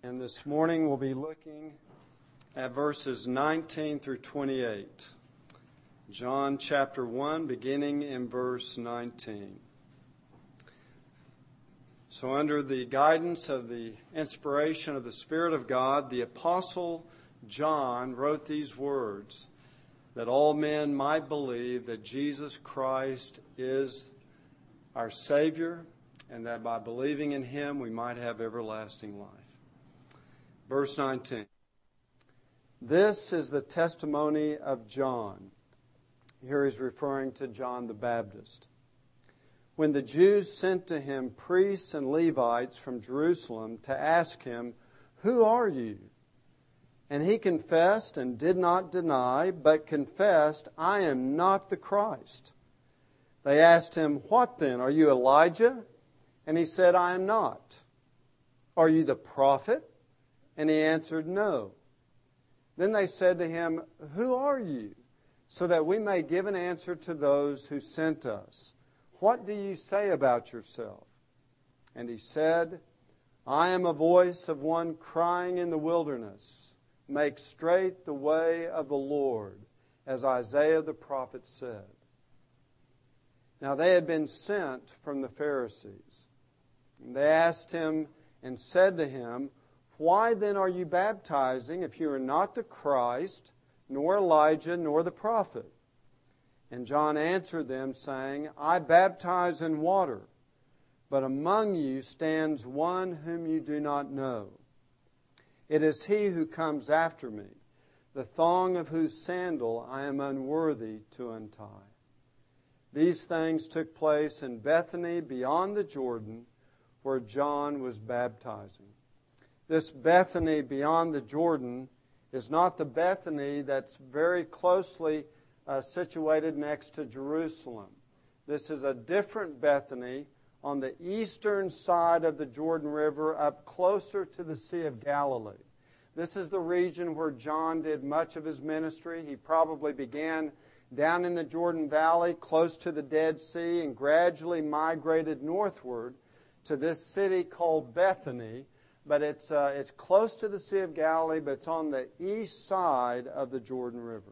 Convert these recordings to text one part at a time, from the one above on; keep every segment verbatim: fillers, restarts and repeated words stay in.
And this morning we'll be looking at verses nineteen through twenty-eight. John chapter one, beginning in verse nineteen. So under the guidance of the inspiration of the Spirit of God, the Apostle John wrote these words, that all men might believe that Jesus Christ is our Savior, and that by believing in Him we might have everlasting life. Verse nineteen. This is the testimony of John. Here he's referring to John the Baptist. When the Jews sent to him priests and Levites from Jerusalem to ask him, "Who are you?" And he confessed and did not deny, but confessed, "I am not the Christ." They asked him, "What then? Are you Elijah?" And he said, "I am not." "Are you the prophet?" And he answered, "No." Then they said to him, "Who are you? So that we may give an answer to those who sent us. What do you say about yourself?" And he said, "I am a voice of one crying in the wilderness, 'Make straight the way of the Lord,' as Isaiah the prophet said." Now they had been sent from the Pharisees. And they asked him and said to him, "Why then are you baptizing if you are not the Christ, nor Elijah, nor the prophet?" And John answered them, saying, "I baptize in water, but among you stands one whom you do not know. It is he who comes after me, the thong of whose sandal I am unworthy to untie." These things took place in Bethany beyond the Jordan, where John was baptizing. This Bethany beyond the Jordan is not the Bethany that's very closely uh, situated next to Jerusalem. This is a different Bethany on the eastern side of the Jordan River, up closer to the Sea of Galilee. This is the region where John did much of his ministry. He probably began down in the Jordan Valley, close to the Dead Sea, and gradually migrated northward to this city called Bethany. But it's uh, it's close to the Sea of Galilee, but it's on the east side of the Jordan River.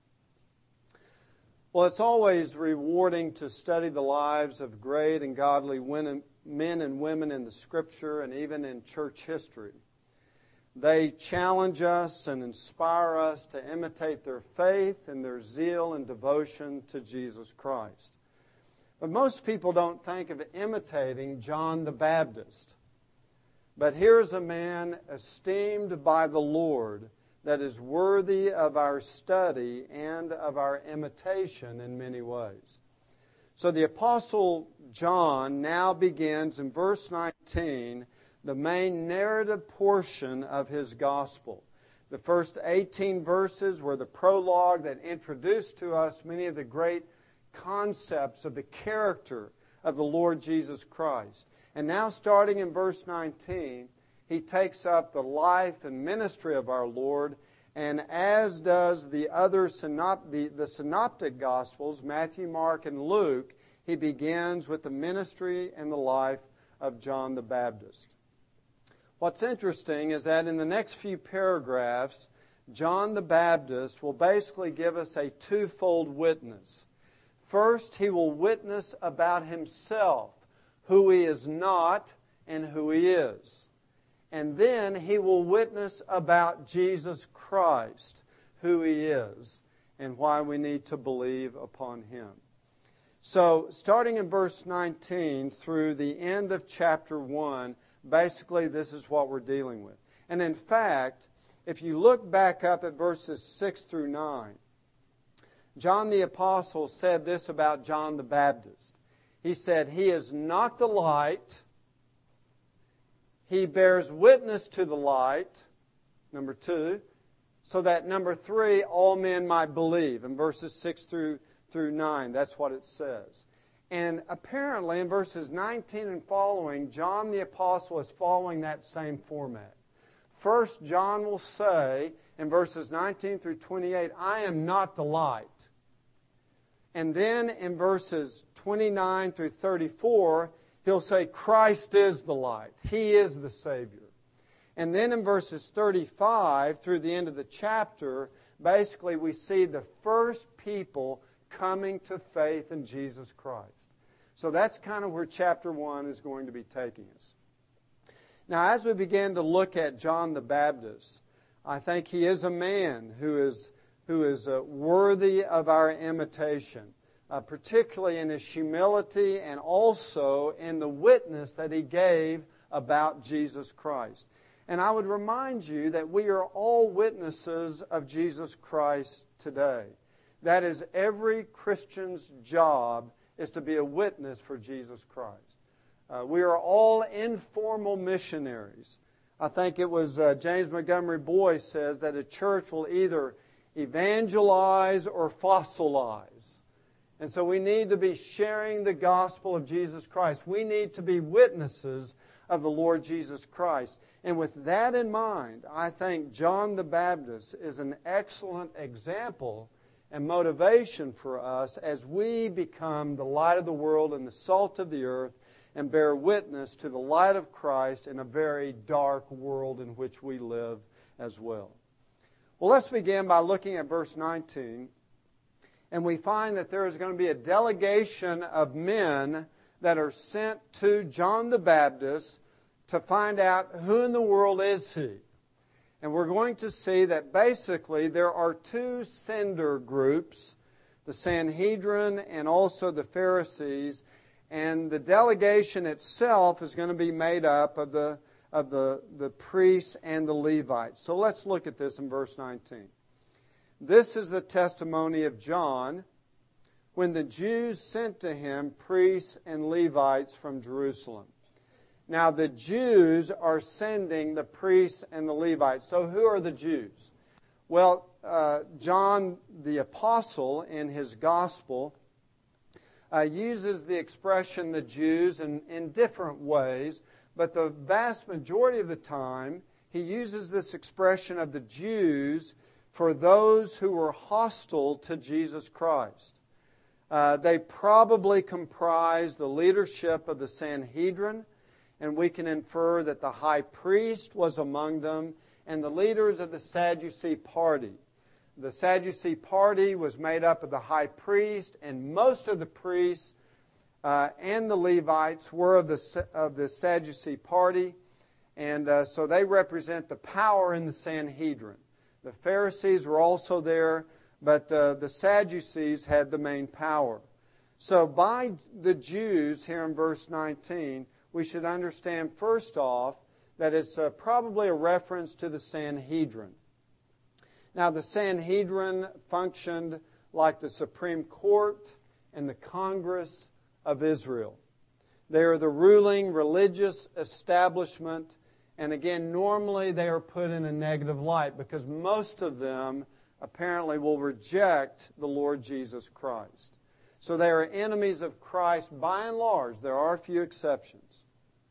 Well, it's always rewarding to study the lives of great and godly men and women in the Scripture and even in church history. They challenge us and inspire us to imitate their faith and their zeal and devotion to Jesus Christ. But most people don't think of imitating John the Baptist. But here's a man esteemed by the Lord that is worthy of our study and of our imitation in many ways. So the Apostle John now begins in verse nineteen the main narrative portion of his gospel. The first eighteen verses were the prologue that introduced to us many of the great concepts of the character of the Lord Jesus Christ. And now starting in verse nineteen, he takes up the life and ministry of our Lord, and as does the other synop- the, the synoptic Gospels, Matthew, Mark, and Luke, he begins with the ministry and the life of John the Baptist. What's interesting is that in the next few paragraphs, John the Baptist will basically give us a twofold witness. First, he will witness about himself, who he is not and who he is. And then he will witness about Jesus Christ, who he is, and why we need to believe upon him. So, starting in verse nineteen through the end of chapter one, basically this is what we're dealing with. And in fact, if you look back up at verses six through nine, John the Apostle said this about John the Baptist. He said, "He is not the light. He bears witness to the light," number two, so that, number three, all men might believe. In verses six through, through nine, that's what it says. And apparently in verses nineteen and following, John the Apostle is following that same format. First, John will say in verses nineteen through twenty-eight, "I am not the light." And then in verses twenty-nine through thirty-four, he'll say, Christ is the light. He is the Savior. And then in verses thirty-five through the end of the chapter, basically we see the first people coming to faith in Jesus Christ. So that's kind of where chapter one is going to be taking us. Now, as we begin to look at John the Baptist, I think he is a man who is, who is uh, worthy of our imitation, uh, particularly in his humility and also in the witness that he gave about Jesus Christ. And I would remind you that we are all witnesses of Jesus Christ today. That is, every Christian's job is to be a witness for Jesus Christ. Uh, we are all informal missionaries. I think it was uh, James Montgomery Boyce says that a church will either evangelize or fossilize. And so we need to be sharing the gospel of Jesus Christ. We need to be witnesses of the Lord Jesus Christ. And with that in mind, I think John the Baptist is an excellent example and motivation for us as we become the light of the world and the salt of the earth and bear witness to the light of Christ in a very dark world in which we live as well. Well, let's begin by looking at verse nineteen. And we find that there is going to be a delegation of men that are sent to John the Baptist to find out who in the world is he. And we're going to see that basically there are two sender groups, the Sanhedrin and also the Pharisees. And the delegation itself is going to be made up of the, of the, the priests and the Levites. So let's look at this in verse nineteen. This is the testimony of John when the Jews sent to him priests and Levites from Jerusalem. Now the Jews are sending the priests and the Levites. So who are the Jews? Well, uh, John the Apostle in his gospel uh, uses the expression the Jews in, in different ways, but the vast majority of the time he uses this expression of the Jews for those who were hostile to Jesus Christ. Uh, they probably comprise the leadership of the Sanhedrin, and we can infer that the high priest was among them and the leaders of the Sadducee party. The Sadducee party was made up of the high priest, and most of the priests uh, and the Levites were of the, of the Sadducee party, and uh, so they represent the power in the Sanhedrin. The Pharisees were also there, but uh, the Sadducees had the main power. So by the Jews here in verse nineteen, we should understand first off that it's uh, probably a reference to the Sanhedrin. Now the Sanhedrin functioned like the Supreme Court and the Congress of Israel. They are the ruling religious establishment, and again, normally they are put in a negative light because most of them apparently will reject the Lord Jesus Christ. So they are enemies of Christ by and large. There are a few exceptions.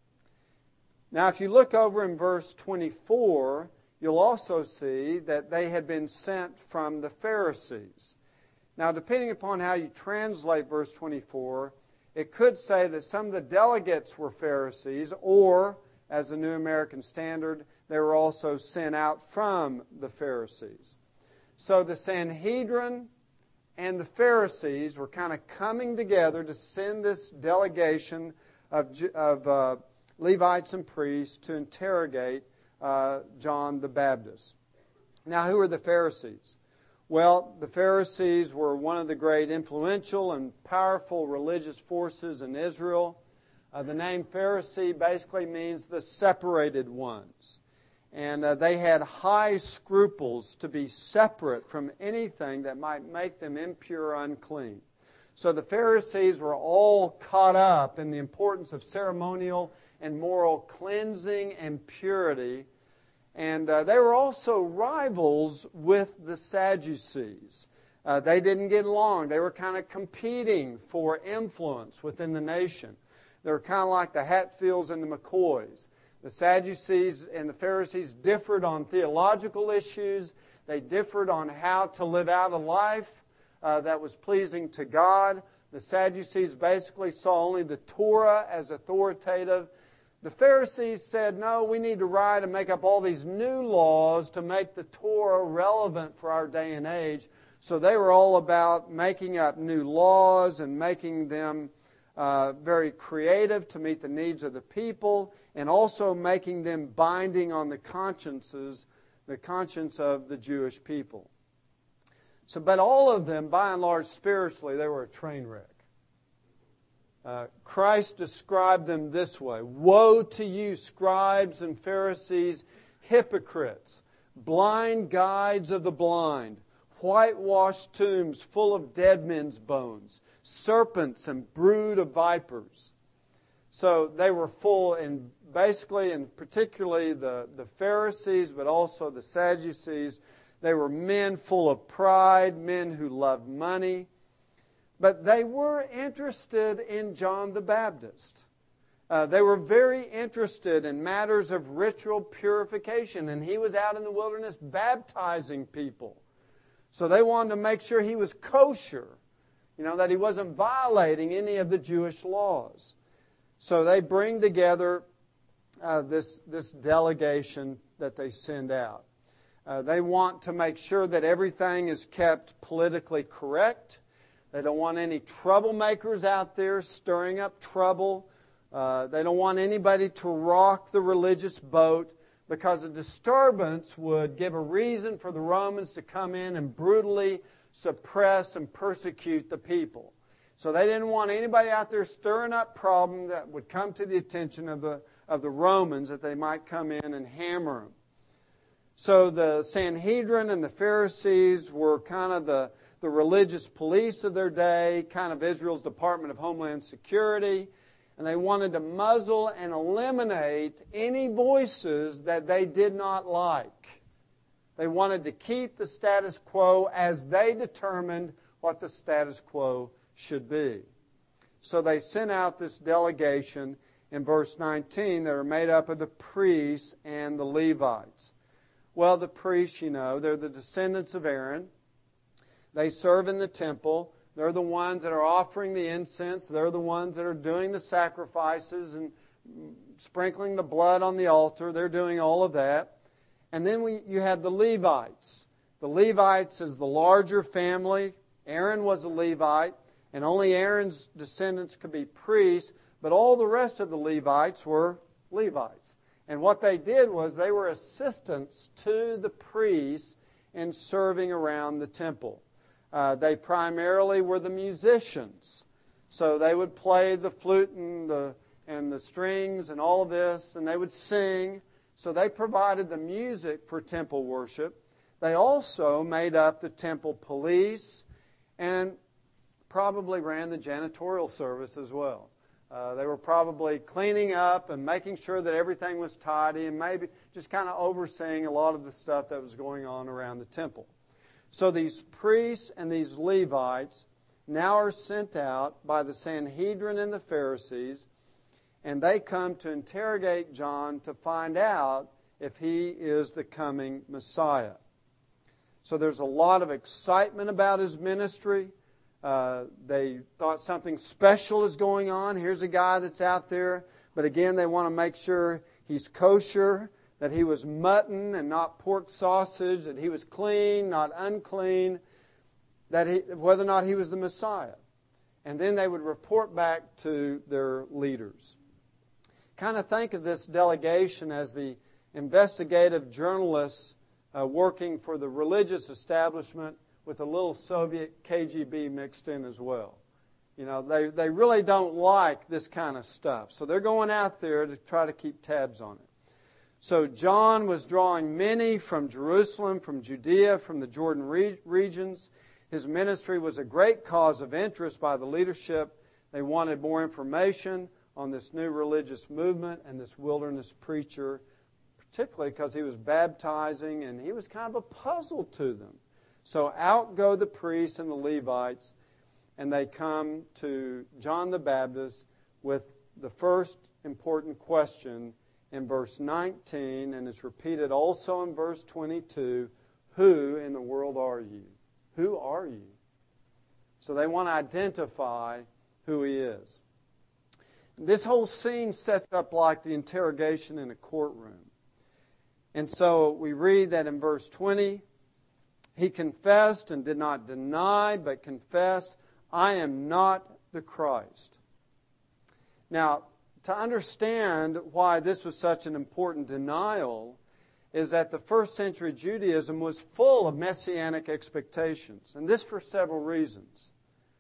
Now, if you look over in verse twenty-four, you'll also see that they had been sent from the Pharisees. Now, depending upon how you translate verse twenty-four, it could say that some of the delegates were Pharisees, or, as the New American Standard, they were also sent out from the Pharisees. So the Sanhedrin and the Pharisees were kind of coming together to send this delegation of, of uh, Levites and priests to interrogate uh, John the Baptist. Now, who are the Pharisees? Well, the Pharisees were one of the great influential and powerful religious forces in Israel. Uh, the name Pharisee basically means the separated ones. And uh, they had high scruples to be separate from anything that might make them impure or unclean. So the Pharisees were all caught up in the importance of ceremonial and moral cleansing and purity. And uh, they were also rivals with the Sadducees. Uh, they didn't get along. They were kind of competing for influence within the nation. They were kind of like the Hatfields and the McCoys. The Sadducees and the Pharisees differed on theological issues. They differed on how to live out a life uh, that was pleasing to God. The Sadducees basically saw only the Torah as authoritative. The Pharisees said, no, we need to write and make up all these new laws to make the Torah relevant for our day and age. So they were all about making up new laws and making them uh, very creative to meet the needs of the people, and also making them binding on the consciences, the conscience of the Jewish people. So, but all of them, by and large, spiritually, they were a train wreck. Uh, Christ described them this way: woe to you, scribes and Pharisees, hypocrites, blind guides of the blind, whitewashed tombs full of dead men's bones, serpents and brood of vipers. So they were full, and basically, and particularly the, the Pharisees, but also the Sadducees, they were men full of pride, men who loved money. But they were interested in John the Baptist. Uh, they were very interested in matters of ritual purification, and he was out in the wilderness baptizing people. So they wanted to make sure he was kosher, you know, that he wasn't violating any of the Jewish laws. So they bring together uh, this, this delegation that they send out. Uh, they want to make sure that everything is kept politically correct. They don't want any troublemakers out there stirring up trouble. Uh, they don't want anybody to rock the religious boat, because a disturbance would give a reason for the Romans to come in and brutally suppress and persecute the people. So they didn't want anybody out there stirring up problem that would come to the attention of the, of the Romans, that they might come in and hammer them. So the Sanhedrin and the Pharisees were kind of the, the religious police of their day, kind of Israel's Department of Homeland Security. And they wanted to muzzle and eliminate any voices that they did not like. They wanted to keep the status quo as they determined what the status quo should be. So they sent out this delegation in verse nineteen that are made up of the priests and the Levites. Well, the priests, you know, they're the descendants of Aaron. They serve in the temple. They're the ones that are offering the incense. They're the ones that are doing the sacrifices and sprinkling the blood on the altar. They're doing all of that. And then we, you have the Levites. The Levites is the larger family. Aaron was a Levite, and only Aaron's descendants could be priests, but all the rest of the Levites were Levites. And what they did was they were assistants to the priests in serving around the temple. Uh, they primarily were the musicians. So they would play the flute and the, and the strings and all of this, and they would sing. So they provided the music for temple worship. They also made up the temple police and probably ran the janitorial service as well. Uh, they were probably cleaning up and making sure that everything was tidy, and maybe just kind of overseeing a lot of the stuff that was going on around the temple. So these priests and these Levites now are sent out by the Sanhedrin and the Pharisees, and they come to interrogate John to find out if he is the coming Messiah. So there's a lot of excitement about his ministry. Uh, they thought something special is going on. Here's a guy that's out there, but again, they want to make sure he's kosher, that he was mutton and not pork sausage, that he was clean, not unclean, that he, whether or not he was the Messiah. And then they would report back to their leaders. Kind of think of this delegation as the investigative journalists uh, working for the religious establishment with a little Soviet K G B mixed in as well. You know, they, they really don't like this kind of stuff. So they're going out there to try to keep tabs on it. So John was drawing many from Jerusalem, from Judea, from the Jordan re- regions. His ministry was a great cause of interest by the leadership. They wanted more information on this new religious movement and this wilderness preacher, particularly because he was baptizing and he was kind of a puzzle to them. So out go the priests and the Levites, and they come to John the Baptist with the first important question in verse nineteen, and it's repeated also in verse twenty-two, who in the world are you? Who are you? So they want to identify who he is. This whole scene sets up like the interrogation in a courtroom. And so we read that in verse twenty, he confessed and did not deny, but confessed, I am not the Christ. Now, to understand why this was such an important denial is that the first century Judaism was full of messianic expectations, and this for several reasons.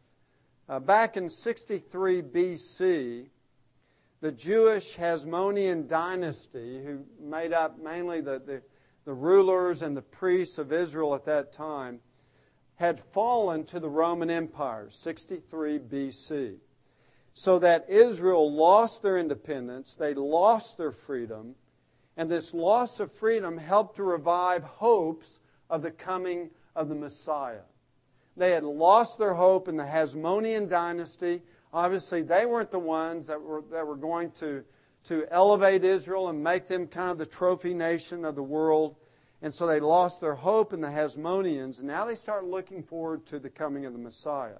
Uh, back in sixty-three B C, the Jewish Hasmonean dynasty, who made up mainly the, the, the rulers and the priests of Israel at that time, had fallen to the Roman Empire, sixty-three B C. So that Israel lost their independence, they lost their freedom, and this loss of freedom helped to revive hopes of the coming of the Messiah. They had lost their hope in the Hasmonean dynasty. Obviously, they weren't the ones that were that were going to, to elevate Israel and make them kind of the trophy nation of the world. And so they lost their hope in the Hasmoneans, and now they start looking forward to the coming of the Messiah.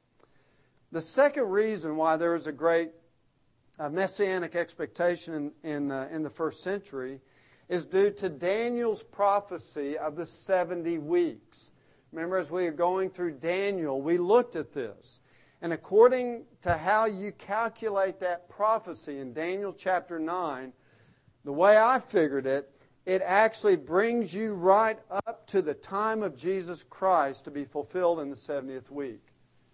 The second reason why there is a great uh, messianic expectation in, in, uh, in the first century is due to Daniel's prophecy of the seventy weeks. Remember, as we are going through Daniel, we looked at this. And according to how you calculate that prophecy in Daniel chapter nine, the way I figured it, it actually brings you right up to the time of Jesus Christ to be fulfilled in the seventieth week.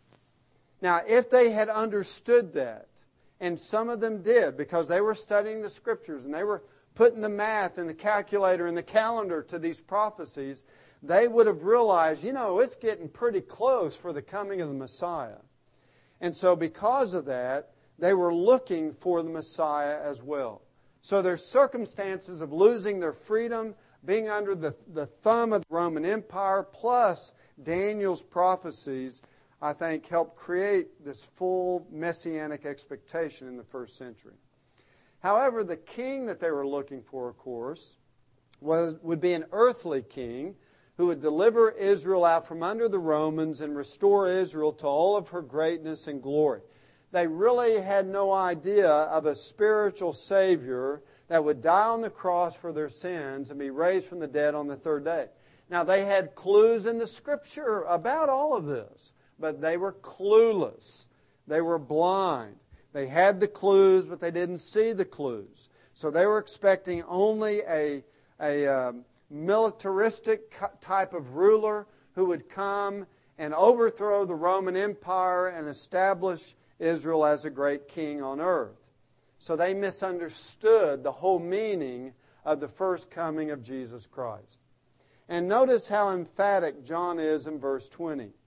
Now, if they had understood that, and some of them did, because they were studying the Scriptures and they were putting the math and the calculator and the calendar to these prophecies, they would have realized, you know, it's getting pretty close for the coming of the Messiah. And so because of that, they were looking for the Messiah as well. So their circumstances of losing their freedom, being under the, the thumb of the Roman Empire, plus Daniel's prophecies, I think helped create this full messianic expectation in the first century. However, the king that they were looking for, of course, was, would be an earthly king who would deliver Israel out from under the Romans and restore Israel to all of her greatness and glory. They really had no idea of a spiritual Savior that would die on the cross for their sins and be raised from the dead on the third day. Now, they had clues in the Scripture about all of this, but they were clueless. They were blind. They had the clues, but they didn't see the clues. So they were expecting only a, a um, militaristic type of ruler who would come and overthrow the Roman Empire and establish Israel as a great king on earth. So they misunderstood the whole meaning of the first coming of Jesus Christ. And notice how emphatic John is in verse twenty. It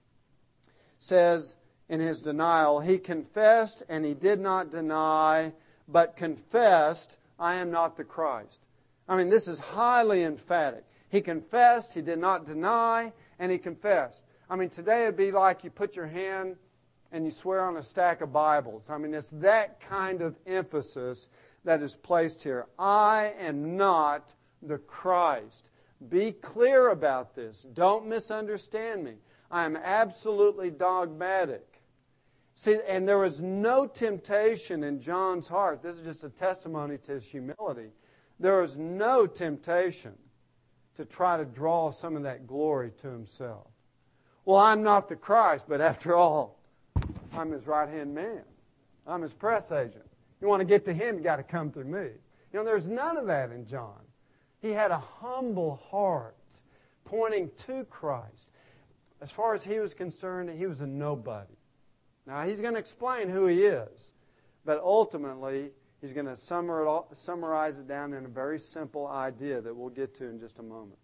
says in his denial, he confessed and he did not deny, but confessed, I am not the Christ. I mean, this is highly emphatic. He confessed, he did not deny, and he confessed. I mean, today it'd be like you put your hand and you swear on a stack of Bibles. I mean, it's that kind of emphasis that is placed here. I am not the Christ. Be clear about this. Don't misunderstand me. I am absolutely dogmatic. See, and there was no temptation in John's heart. This is just a testimony to his humility. There was no temptation to try to draw some of that glory to himself. Well, I'm not the Christ, but after all, I'm his right-hand man. I'm his press agent. You want to get to him, you got to come through me. You know, there's none of that in John. He had a humble heart pointing to Christ. As far as he was concerned, he was a nobody. Now, he's going to explain who he is, but ultimately, he's going to summarize it down in a very simple idea that we'll get to in just a moment.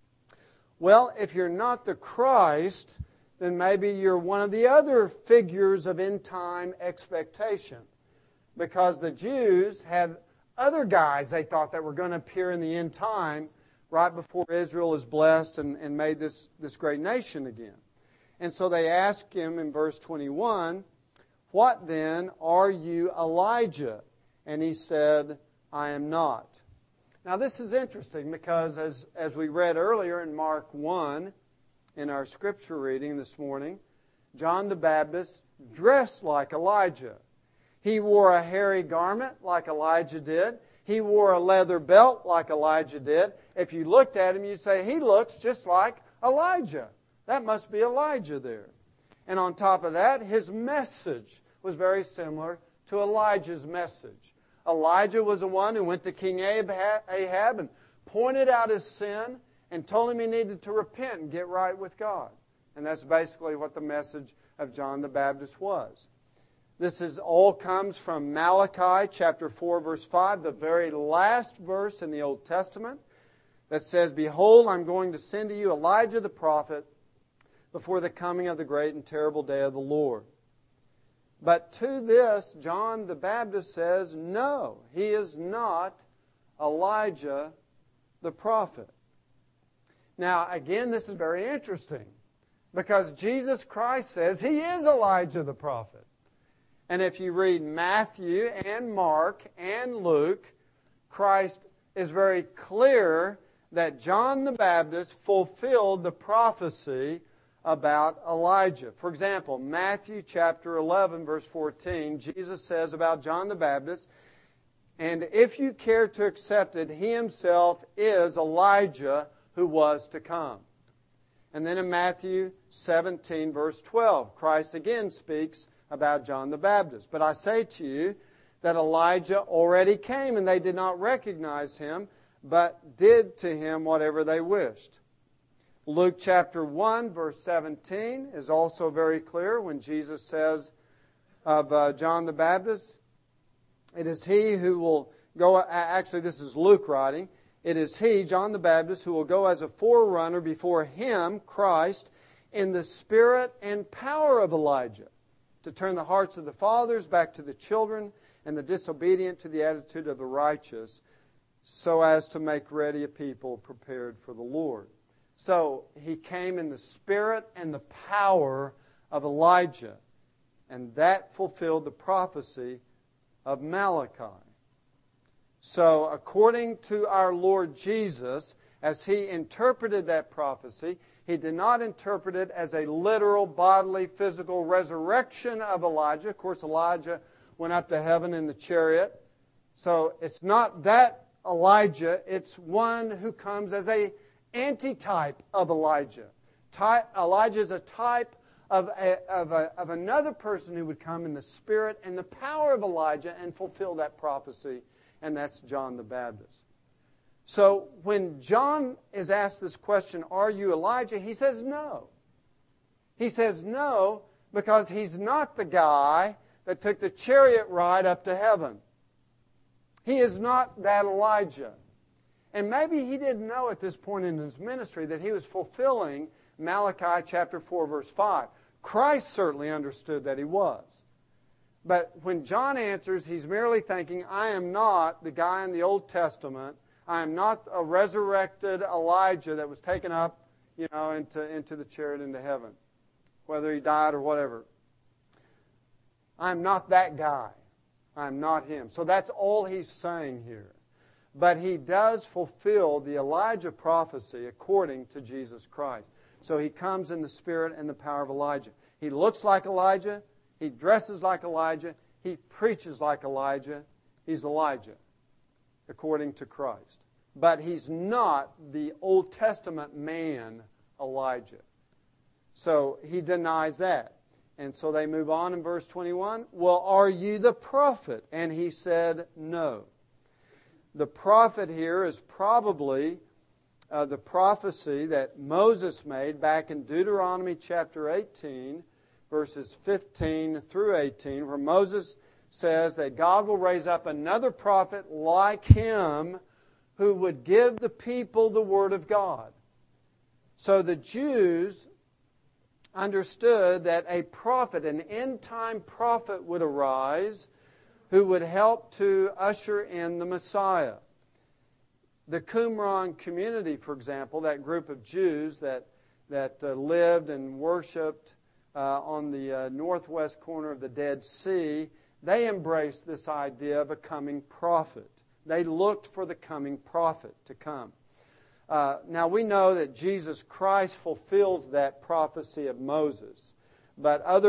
Well, if you're not the Christ, then maybe you're one of the other figures of end-time expectation. Because the Jews had other guys they thought that were going to appear in the end time right before Israel is blessed and, and made this, this great nation again. And so they asked him in verse twenty-one, what then are you, Elijah? And he said, I am not. Now this is interesting because as, as we read earlier in Mark one, in our scripture reading this morning, John the Baptist dressed like Elijah. He wore a hairy garment like Elijah did. He wore a leather belt like Elijah did. If you looked at him, you'd say, he looks just like Elijah. That must be Elijah there. And on top of that, his message was very similar to Elijah's message. Elijah was the one who went to King Ahab and pointed out his sin and told him he needed to repent and get right with God. And that's basically what the message of John the Baptist was. This is all comes from Malachi chapter four, verse five, the very last verse in the Old Testament that says, "Behold, I'm going to send to you Elijah the prophet before the coming of the great and terrible day of the Lord." But to this, John the Baptist says, no, he is not Elijah the prophet. Now, again, this is very interesting because Jesus Christ says he is Elijah the prophet. And if you read Matthew and Mark and Luke, Christ is very clear that John the Baptist fulfilled the prophecy about Elijah. For example, Matthew chapter eleven, verse fourteen, Jesus says about John the Baptist, "And if you care to accept it, he himself is Elijah who was to come." And then in Matthew seventeen, verse twelve, Christ again speaks about John the Baptist. "But I say to you that Elijah already came, and they did not recognize him, but did to him whatever they wished." Luke chapter one, verse seventeen is also very clear when Jesus says of uh, John the Baptist, "It is he who will go," actually this is Luke writing, "It is he, John the Baptist, who will go as a forerunner before him, Christ, in the spirit and power of Elijah, to turn the hearts of the fathers back to the children and the disobedient to the attitude of the righteous, so as to make ready a people prepared for the Lord." So he came in the spirit and the power of Elijah, and that fulfilled the prophecy of Malachi. So according to our Lord Jesus, as he interpreted that prophecy, he did not interpret it as a literal, bodily, physical resurrection of Elijah. Of course, Elijah went up to heaven in the chariot. So it's not that Elijah, it's one who comes as a antitype of Elijah. Type, Elijah is a type of, a, of, a, of another person who would come in the spirit and the power of Elijah and fulfill that prophecy, and that's John the Baptist. So when John is asked this question, "Are you Elijah?" he says no. He says no because he's not the guy that took the chariot ride up to heaven. He is not that Elijah. And maybe he didn't know at this point in his ministry that he was fulfilling Malachi chapter four, verse five. Christ certainly understood that he was. But when John answers, he's merely thinking, I am not the guy in the Old Testament. I am not a resurrected Elijah that was taken up, you know, into, into the chariot into heaven, whether he died or whatever. I'm not that guy. I'm not him. So that's all he's saying here. But he does fulfill the Elijah prophecy according to Jesus Christ. So he comes in the spirit and the power of Elijah. He looks like Elijah. He dresses like Elijah. He preaches like Elijah. He's Elijah, according to Christ. But he's not the Old Testament man Elijah. So he denies that. And so they move on in verse twenty-one. "Well, are you the prophet?" And he said, no. The prophet here is probably uh, the prophecy that Moses made back in Deuteronomy chapter eighteen, verses fifteen through eighteen, where Moses says that God will raise up another prophet like him who would give the people the word of God. So the Jews understood that a prophet, an end-time prophet, would arise who would help to usher in the Messiah. The Qumran community, for example, that group of Jews that, that uh, lived and worshipped uh, on the uh, northwest corner of the Dead Sea, they embraced this idea of a coming prophet. They looked for the coming prophet to come. Uh, now we know that Jesus Christ fulfills that prophecy of Moses. But other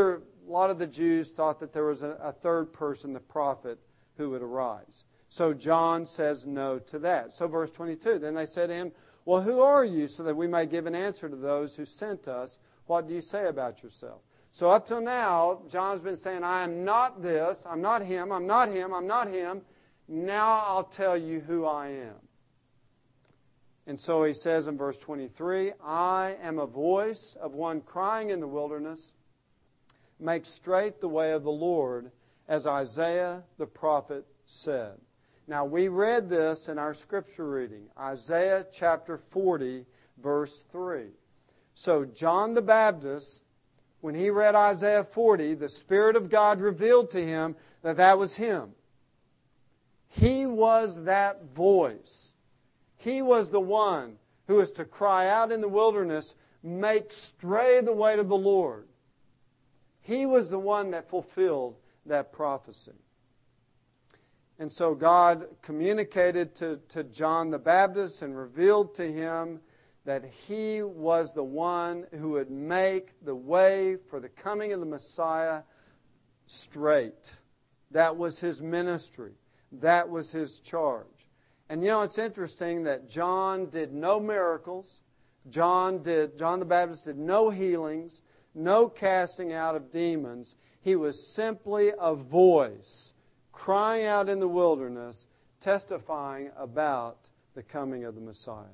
a lot of the Jews thought that there was a, a third person, the prophet, who would arise. So John says no to that. So verse twenty-two, then they said to him, well, who are you, so that we may give an answer to those who sent us? What do you say about yourself? So up till now, John's been saying, I am not this, I'm not him, I'm not him, I'm not him. Now I'll tell you who I am. And so he says in verse twenty-three, I am a voice of one crying in the wilderness, make straight the way of the Lord, as Isaiah the prophet said. Now we read this in our scripture reading, Isaiah chapter forty, verse three. So John the Baptist, when he read Isaiah forty, the Spirit of God revealed to him that that was him. He was that voice. He was the one who was to cry out in the wilderness, make straight the way of the Lord. He was the one that fulfilled that prophecy. And so God communicated to, to John the Baptist and revealed to him that he was the one who would make the way for the coming of the Messiah straight. That was his ministry. That was his charge. And you know, it's interesting that John did no miracles. John did, John the Baptist did no healings, no casting out of demons. He was simply a voice crying out in the wilderness, testifying about the coming of the Messiah.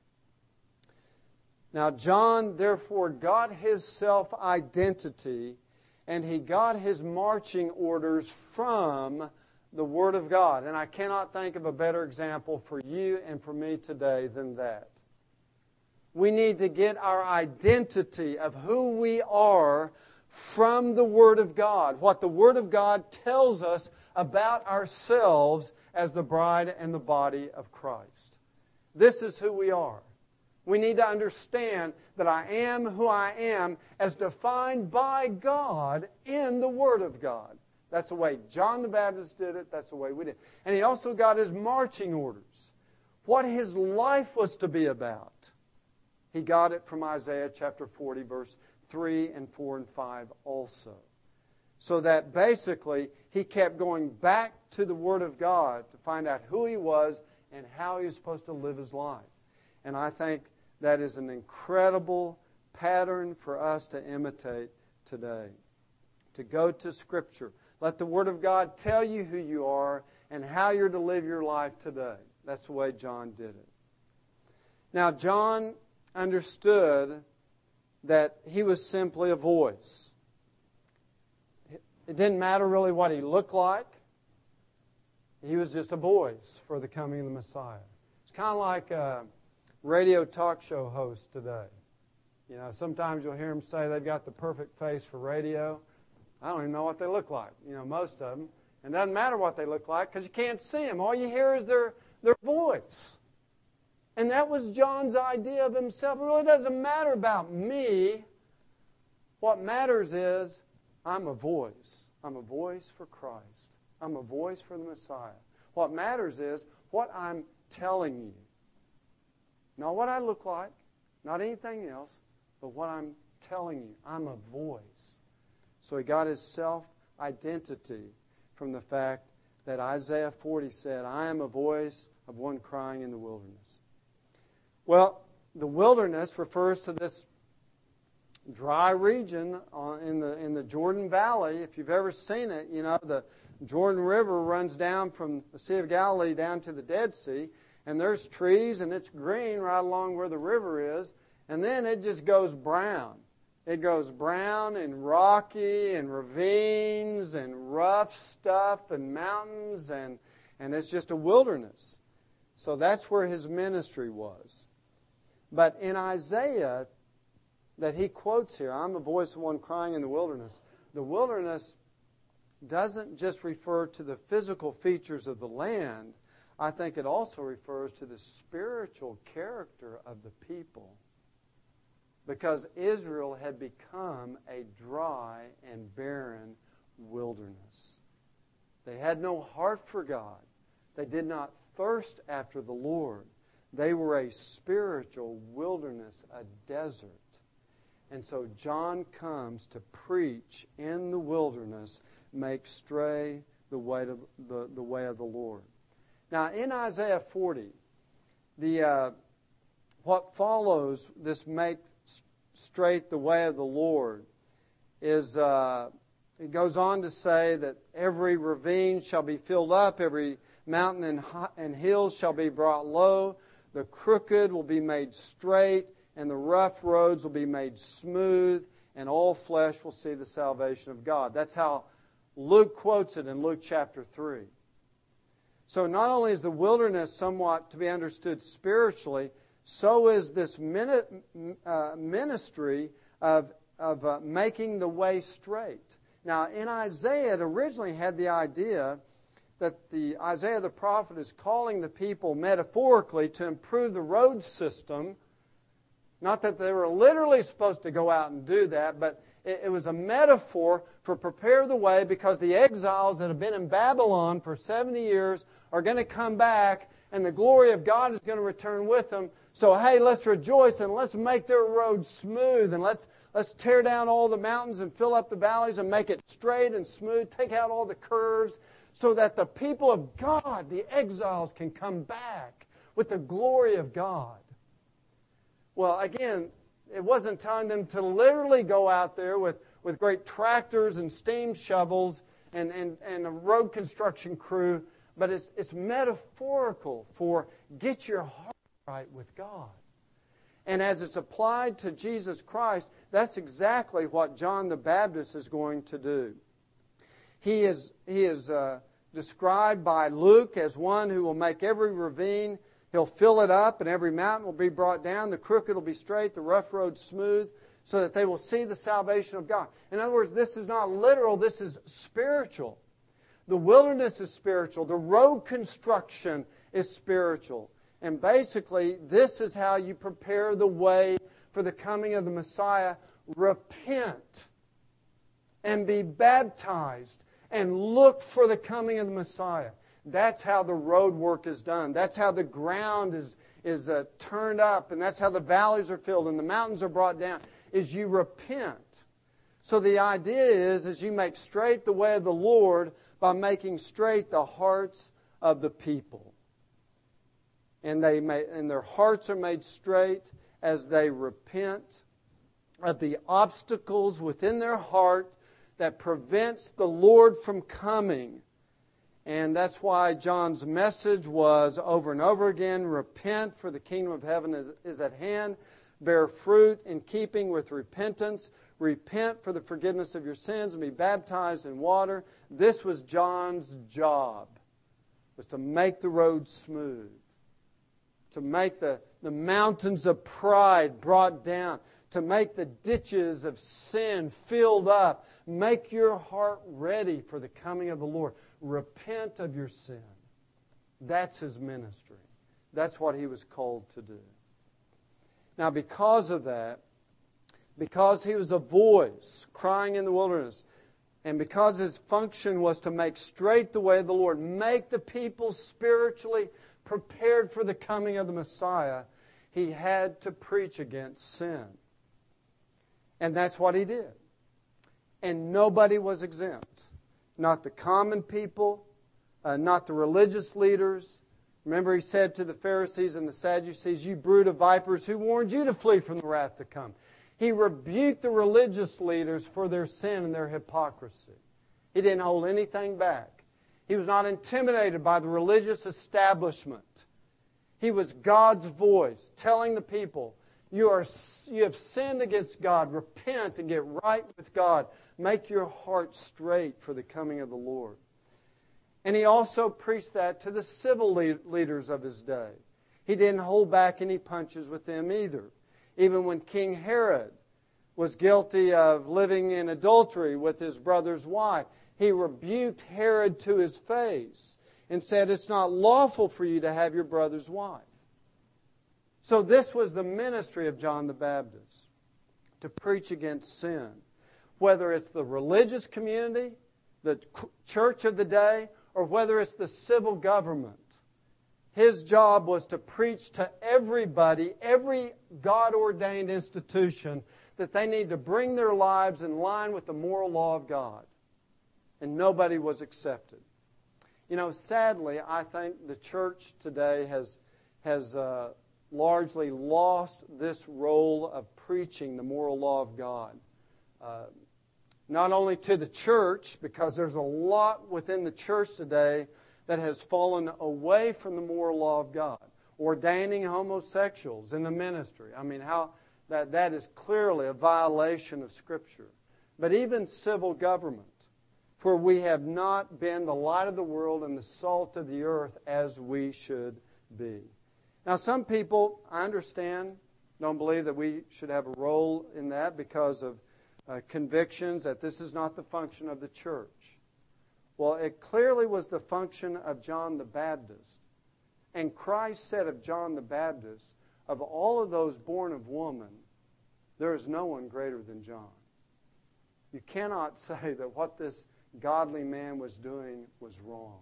Now, John, therefore, got his self-identity and he got his marching orders from the Word of God. And I cannot think of a better example for you and for me today than that. We need to get our identity of who we are from the Word of God. What the Word of God tells us about ourselves as the bride and the body of Christ. This is who we are. We need to understand that I am who I am as defined by God in the Word of God. That's the way John the Baptist did it. That's the way we did it. And he also got his marching orders. What his life was to be about. He got it from Isaiah chapter forty, verse three and four and five also. So that basically he kept going back to the Word of God to find out who he was and how he was supposed to live his life. And I think that is an incredible pattern for us to imitate today. To go to Scripture. Let the Word of God tell you who you are and how you're to live your life today. That's the way John did it. Now, John understood that he was simply a voice. It didn't matter really what he looked like. He was just a voice for the coming of the Messiah. It's kind of like a radio talk show host today. You know, sometimes you'll hear them say they've got the perfect face for radio. I don't even know what they look like, you know, most of them. And it doesn't matter what they look like because you can't see them. All you hear is their, their voice. And that was John's idea of himself. It really doesn't matter about me. What matters is I'm a voice. I'm a voice for Christ. I'm a voice for the Messiah. What matters is what I'm telling you. Not what I look like, not anything else, but what I'm telling you. I'm a voice. So he got his self-identity from the fact that Isaiah forty said, I am a voice of one crying in the wilderness. Well, the wilderness refers to this dry region in the in the Jordan Valley. If you've ever seen it, you know, the Jordan River runs down from the Sea of Galilee down to the Dead Sea, and there's trees, and it's green right along where the river is, and then it just goes brown. It goes brown and rocky and ravines and rough stuff and mountains, and, and it's just a wilderness. So that's where his ministry was. But in Isaiah, that he quotes here, I'm the voice of one crying in the wilderness, the wilderness doesn't just refer to the physical features of the land. I think it also refers to the spiritual character of the people. Because Israel had become a dry and barren wilderness. They had no heart for God. They did not thirst after the Lord. They were a spiritual wilderness, a desert. And so John comes to preach in the wilderness, make straight the way of the, the way of the Lord. Now in Isaiah forty, the uh, what follows this make straight the way of the Lord is uh, it goes on to say that every ravine shall be filled up, every mountain and, and hills shall be brought low, the crooked will be made straight, and the rough roads will be made smooth, and all flesh will see the salvation of God. That's how Luke quotes it in Luke chapter three. So not only is the wilderness somewhat to be understood spiritually, so is this ministry of, of uh, making the way straight. Now in Isaiah, it originally had the idea that the Isaiah the prophet is calling the people metaphorically to improve the road system. Not that they were literally supposed to go out and do that, but it, it was a metaphor for prepare the way, because the exiles that have been in Babylon for seventy years are going to come back, and the glory of God is going to return with them. So hey, let's rejoice and let's make their road smooth, and let's let's tear down all the mountains and fill up the valleys and make it straight and smooth, take out all the curves, so that the people of God, the exiles, can come back with the glory of God. Well, again, it wasn't telling them to literally go out there with, with great tractors and steam shovels and, and, and a road construction crew, but it's, it's metaphorical for get your heart right with God. And as it's applied to Jesus Christ, that's exactly what John the Baptist is going to do. He is, he is uh, described by Luke as one who will make every ravine, he'll fill it up, and every mountain will be brought down, the crooked will be straight, the rough road smooth, so that they will see the salvation of God. In other words, this is not literal, this is spiritual. The wilderness is spiritual. The road construction is spiritual. And basically, this is how you prepare the way for the coming of the Messiah. Repent and be baptized and look for the coming of the Messiah. That's how the road work is done. That's how the ground is, is uh, turned up, and that's how the valleys are filled and the mountains are brought down, is you repent. So the idea is, is you make straight the way of the Lord by making straight the hearts of the people. And, they may, and their hearts are made straight as they repent of the obstacles within their heart that prevents the Lord from coming. And that's why John's message was over and over again, repent, for the kingdom of heaven is, is at hand. Bear fruit in keeping with repentance. Repent for the forgiveness of your sins and be baptized in water. This was John's job, was to make the road smooth, to make the, the mountains of pride brought down, to make the ditches of sin filled up. Make your heart ready for the coming of the Lord. Repent of your sin. That's his ministry. That's what he was called to do. Now, because of that, because he was a voice crying in the wilderness, and because his function was to make straight the way of the Lord, make the people spiritually prepared for the coming of the Messiah, he had to preach against sin. And that's what he did. And nobody was exempt. Not the common people, uh, not the religious leaders. Remember, he said to the Pharisees and the Sadducees, you brood of vipers, who warned you to flee from the wrath to come? He rebuked the religious leaders for their sin and their hypocrisy. He didn't hold anything back. He was not intimidated by the religious establishment. He was God's voice telling the people, you are you have sinned against God. Repent and get right with God. Make your heart straight for the coming of the Lord. And he also preached that to the civil leaders of his day. He didn't hold back any punches with them either. Even when King Herod was guilty of living in adultery with his brother's wife, he rebuked Herod to his face and said, it's not lawful for you to have your brother's wife. So this was the ministry of John the Baptist, to preach against sin. Whether it's the religious community, the church of the day, or whether it's the civil government. His job was to preach to everybody, every God-ordained institution, that they need to bring their lives in line with the moral law of God. And nobody was accepted. You know, sadly, I think the church today has, has uh, largely lost this role of preaching the moral law of God. Uh, not only to the church, because there's a lot within the church today that has fallen away from the moral law of God. Ordaining homosexuals in the ministry. I mean, how that, that is clearly a violation of Scripture. But even civil government, for we have not been the light of the world and the salt of the earth as we should be. Now, some people, I understand, don't believe that we should have a role in that because of uh, convictions that this is not the function of the church. Well, it clearly was the function of John the Baptist. And Christ said of John the Baptist, of all of those born of woman, there is no one greater than John. You cannot say that what this godly man was doing was wrong.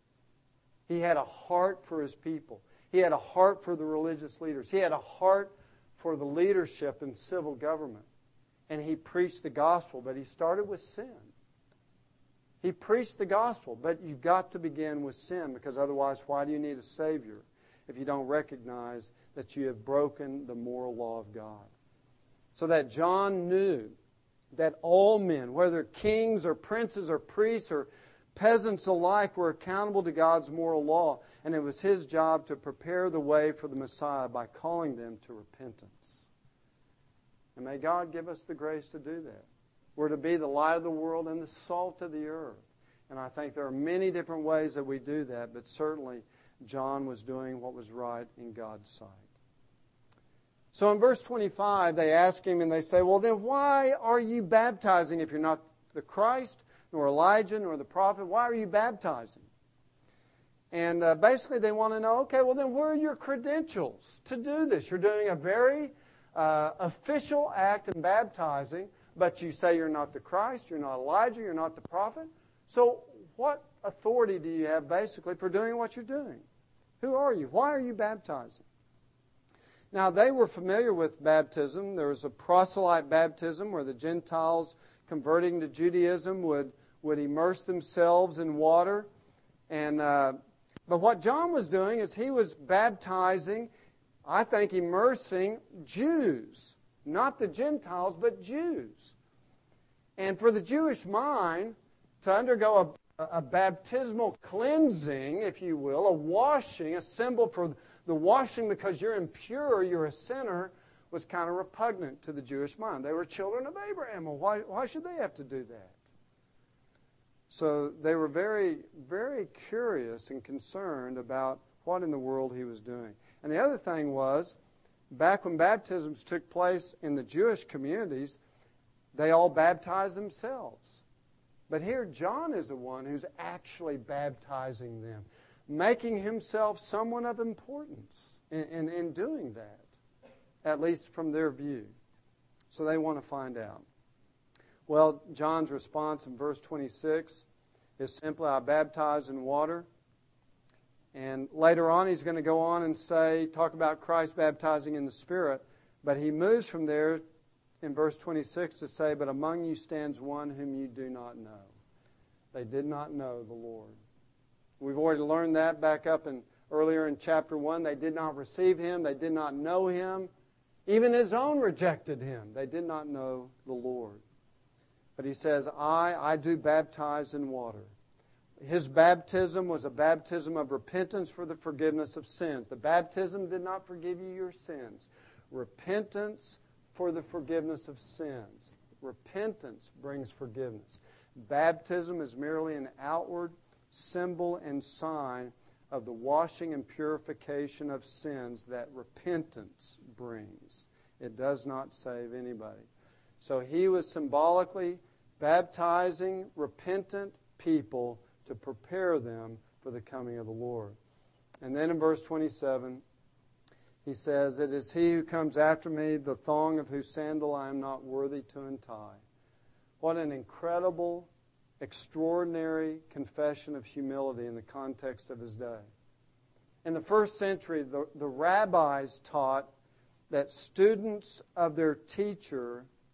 He had a heart for his people. He had a heart for the religious leaders. He had a heart for the leadership in civil government. And he preached the gospel, but he started with sin. He preached the gospel, but you've got to begin with sin, because otherwise, why do you need a Savior if you don't recognize that you have broken the moral law of God? So that John knew that all men, whether kings or princes or priests or peasants alike, were accountable to God's moral law, and it was his job to prepare the way for the Messiah by calling them to repentance. And may God give us the grace to do that. We're to be the light of the world and the salt of the earth. And I think there are many different ways that we do that, but certainly John was doing what was right in God's sight. So in verse twenty-five, they ask him and they say, well, then why are you baptizing if you're not the Christ, nor Elijah, nor the prophet? Why are you baptizing? And uh, basically they want to know, okay, well then where are your credentials to do this? You're doing a very uh, official act in baptizing, but you say you're not the Christ, you're not Elijah, you're not the prophet. So what authority do you have basically for doing what you're doing? Who are you? Why are you baptizing? Now, they were familiar with baptism. There was a proselyte baptism where the Gentiles converting to Judaism would, would immerse themselves in water. And uh, but what John was doing is he was baptizing, I think, immersing Jews. Not the Gentiles, but Jews. And for the Jewish mind, to undergo a, a baptismal cleansing, if you will, a washing, a symbol for the washing because you're impure, you're a sinner, was kind of repugnant to the Jewish mind. They were children of Abraham. Well, why, why should they have to do that? So they were very, very curious and concerned about what in the world he was doing. And the other thing was, back when baptisms took place in the Jewish communities, they all baptized themselves. But here John is the one who's actually baptizing them, making himself someone of importance in, in, in doing that, at least from their view. So they want to find out. Well, John's response in verse twenty-six is simply, I baptize in water. And later on, he's going to go on and say, talk about Christ baptizing in the Spirit. But he moves from there in verse twenty-six to say, but among you stands one whom you do not know. They did not know the Lord. We've already learned that back up in earlier in chapter one. They did not receive him. They did not know him. Even his own rejected him. They did not know the Lord. But he says, I, I do baptize in water. His baptism was a baptism of repentance for the forgiveness of sins. The baptism did not forgive you your sins. Repentance for the forgiveness of sins. Repentance brings forgiveness. Baptism is merely an outward symbol and sign of the washing and purification of sins that repentance brings. It does not save anybody. So he was symbolically baptizing repentant people to prepare them for the coming of the Lord. And then in verse twenty-seven, he says, it is he who comes after me, the thong of whose sandal I am not worthy to untie. What an incredible, extraordinary confession of humility in the context of his day. In the first century, the, the rabbis taught that students of their teacher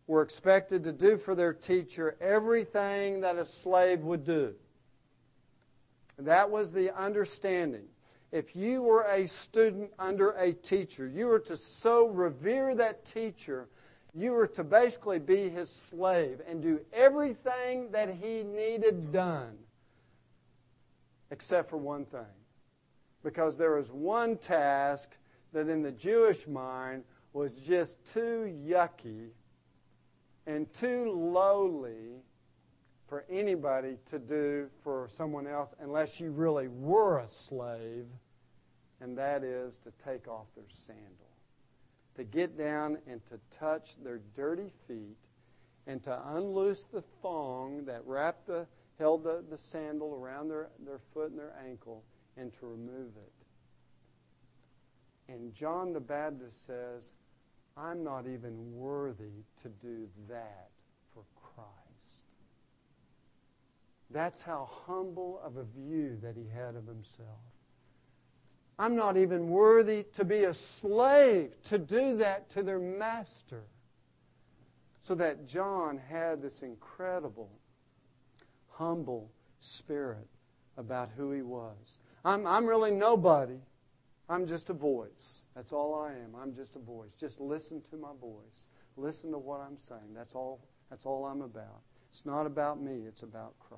were expected to do for their teacher everything that a slave would do. That was the understanding. If you were a student under a teacher, you were to so revere that teacher, you were to basically be his slave and do everything that he needed done, except for one thing. Because there was one task that in the Jewish mind was just too yucky and too lowly for anybody to do for someone else unless you really were a slave, and that is to take off their sandal, to get down and to touch their dirty feet and to unloose the thong that wrapped the, held the, the sandal around their, their foot and their ankle and to remove it. And John the Baptist says, I'm not even worthy to do that for Christ. That's how humble of a view that he had of himself. I'm not even worthy to be a slave to do that to their master. So that John had this incredible, humble spirit about who he was. I'm, I'm really nobody. I'm just a voice. That's all I am. I'm just a voice. Just listen to my voice. Listen to what I'm saying. That's all, that's all I'm about. It's not about me. It's about Christ.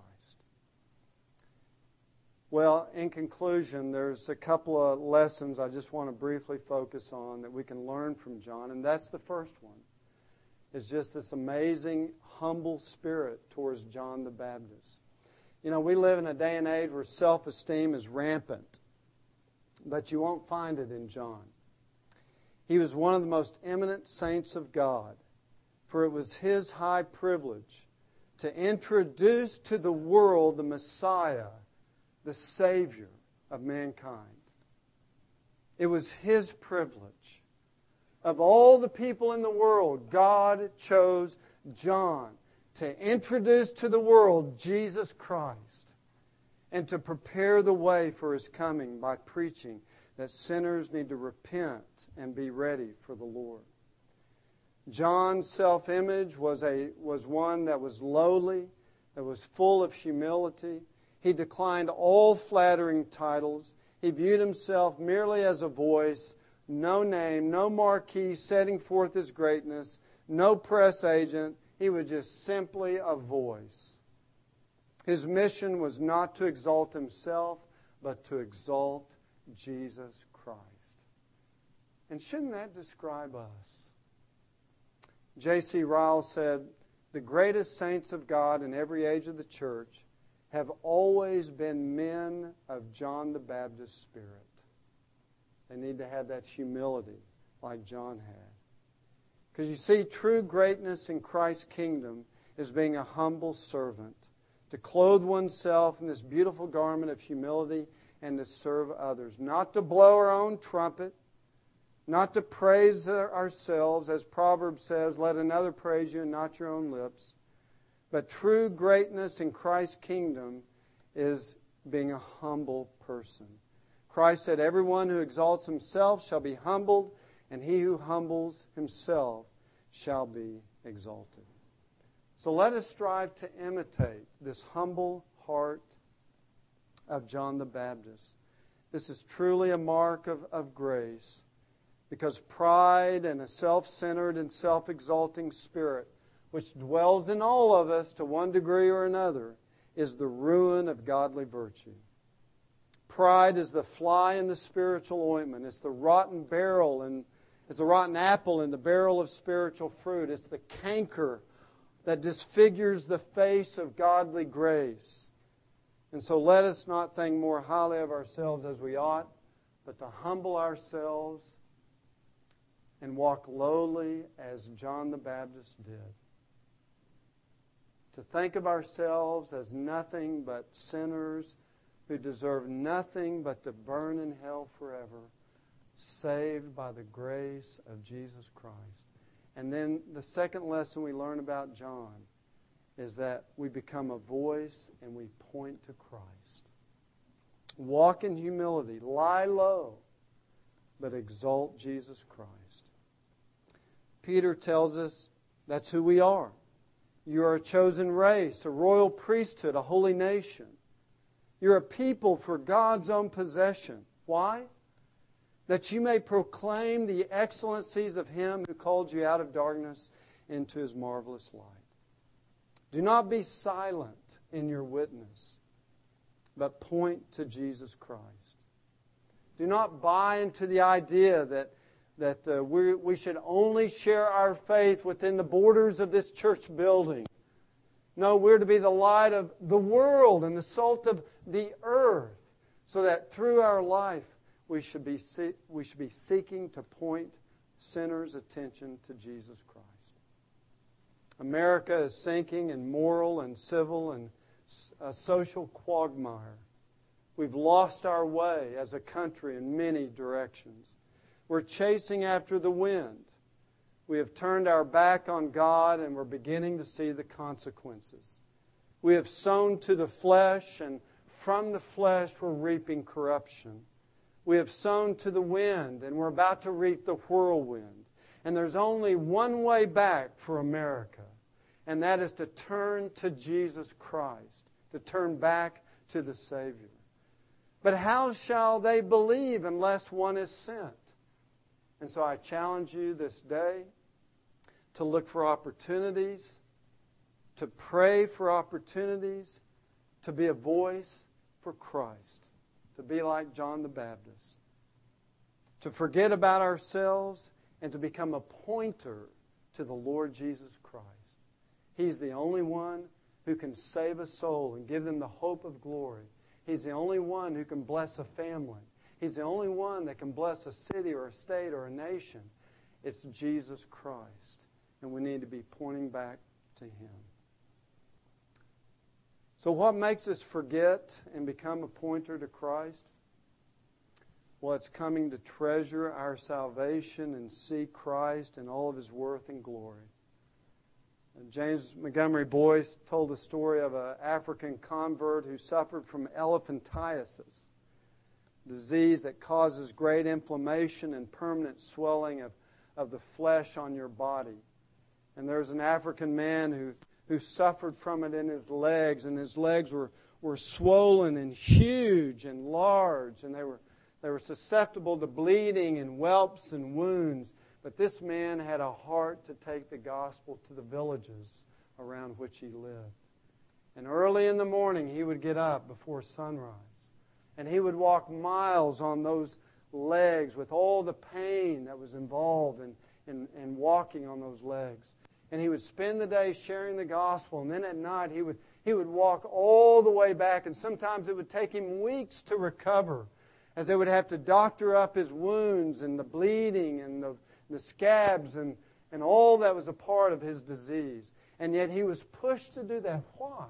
Well, in conclusion, there's a couple of lessons I just want to briefly focus on that we can learn from John, and that's the first one. It's just this amazing, humble spirit towards John the Baptist. You know, we live in a day and age where self-esteem is rampant, but you won't find it in John. He was one of the most eminent saints of God, for it was his high privilege to introduce to the world the Messiah, the Savior of mankind. It was his privilege. Of all the people in the world, God chose John to introduce to the world Jesus Christ and to prepare the way for his coming by preaching that sinners need to repent and be ready for the Lord. John's self-image was a was one that was lowly, that was full of humility. He declined all flattering titles. He viewed himself merely as a voice, no name, no marquee setting forth his greatness, no press agent. He was just simply a voice. His mission was not to exalt himself, but to exalt Jesus Christ. And shouldn't that describe us? J C Ryle said, the greatest saints of God in every age of the church have always been men of John the Baptist's spirit. They need to have that humility like John had. Because you see, true greatness in Christ's kingdom is being a humble servant, to clothe oneself in this beautiful garment of humility and to serve others. Not to blow our own trumpet, not to praise ourselves, as Proverbs says, let another praise you and not your own lips. But true greatness in Christ's kingdom is being a humble person. Christ said, everyone who exalts himself shall be humbled, and he who humbles himself shall be exalted. So let us strive to imitate this humble heart of John the Baptist. This is truly a mark of, of grace, because pride and a self-centered and self-exalting spirit, which dwells in all of us to one degree or another, is the ruin of godly virtue. Pride is the fly in the spiritual ointment. It's the rotten barrel and it's the rotten apple in the barrel of spiritual fruit. It's the canker that disfigures the face of godly grace. And so let us not think more highly of ourselves as we ought, but to humble ourselves and walk lowly as John the Baptist did. To think of ourselves as nothing but sinners who deserve nothing but to burn in hell forever, saved by the grace of Jesus Christ. And then the second lesson we learn about John is that we become a voice and we point to Christ. Walk in humility, lie low, but exalt Jesus Christ. Peter tells us That's who we are. You are a chosen race, a royal priesthood, a holy nation. You're a people for God's own possession. Why? That you may proclaim the excellencies of Him who called you out of darkness into His marvelous light. Do not be silent in your witness, but point to Jesus Christ. Do not buy into the idea that, that uh, we, we should only share our faith within the borders of this church building. No, we're to be the light of the world and the salt of the earth, so that through our life we should be we should be seeking to point sinners' attention to Jesus Christ. America is sinking in moral and civil and a social quagmire. We've lost our way as a country in many directions. We're chasing after the wind. We have turned our back on God, and we're beginning to see the consequences. We have sown to the flesh, and from the flesh we're reaping corruption. We have sown to the wind, and we're about to reap the whirlwind. And there's only one way back for America, and that is to turn to Jesus Christ, to turn back to the Savior. But how shall they believe unless one is sent? And so I challenge you this day to look for opportunities, to pray for opportunities, to be a voice for Christ, to be like John the Baptist, to forget about ourselves and to become a pointer to the Lord Jesus Christ. He's the only one who can save a soul and give them the hope of glory. He's the only one who can bless a family. He's the only one that can bless a city or a state or a nation. It's Jesus Christ. And we need to be pointing back to Him. So what makes us forget and become a pointer to Christ? Well, it's coming to treasure our salvation and see Christ in all of His worth and glory. And James Montgomery Boyce told the story of an African convert who suffered from elephantiasis, a disease that causes great inflammation and permanent swelling of, of the flesh on your body. And there's an African man who, who suffered from it in his legs, and his legs were, were swollen and huge and large, and they were, they were susceptible to bleeding and whelps and wounds. But this man had a heart to take the gospel to the villages around which he lived. And early in the morning, he would get up before sunrise, and he would walk miles on those legs with all the pain that was involved in, in, in walking on those legs. And he would spend the day sharing the gospel, and then at night he would, he would walk all the way back, and sometimes it would take him weeks to recover, as they would have to doctor up his wounds and the bleeding and the, the scabs and, and all that was a part of his disease. And yet he was pushed to do that. Why?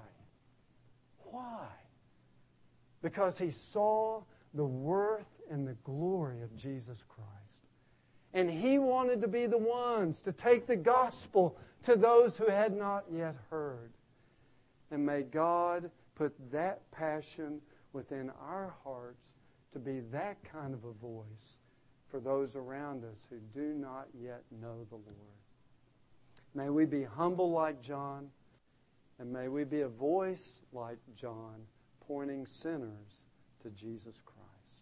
Why? Because he saw the worth and the glory of Jesus Christ. And he wanted to be the ones to take the gospel to those who had not yet heard. And may God put that passion within our hearts to be that kind of a voice for those around us who do not yet know the Lord. May we be humble like John, and may we be a voice like John, pointing sinners to Jesus Christ.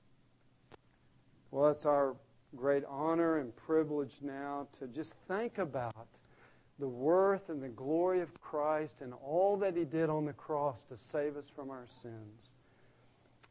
Well, it's our great honor and privilege now to just think about the worth and the glory of Christ and all that He did on the cross to save us from our sins.